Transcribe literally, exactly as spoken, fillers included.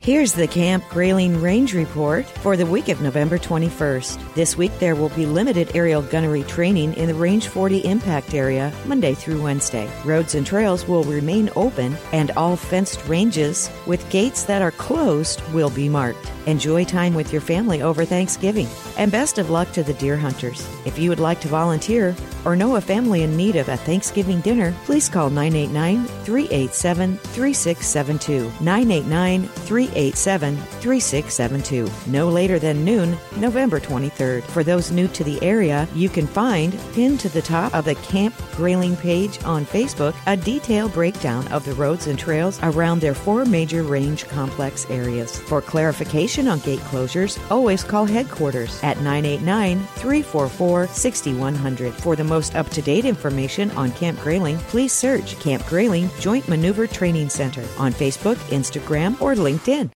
Here's the Camp Grayling Range Report for the week of November twenty-first. This week there will be limited aerial gunnery training in the Range forty impact area Monday through Wednesday. Roads and trails will remain open and all fenced ranges with gates that are closed will be marked. Enjoy time with your family over Thanksgiving. And best of luck to the deer hunters. If you would like to volunteer or know a family in need of a Thanksgiving dinner, please call nine eight nine, three eight seven, three six seven two. nine eight nine, three eight seven, three six seven two. No later than noon, November twenty-third. For those new to the area, you can find, pinned to the top of the Camp Grayling page on Facebook, a detailed breakdown of the roads and trails around their four major range complex areas. For clarification on gate closures, always call headquarters at nine eight nine, three four four, six one zero zero. For the most up-to-date information on Camp Grayling, please search Camp Grayling Joint Maneuver Training Center on Facebook, Instagram, or LinkedIn.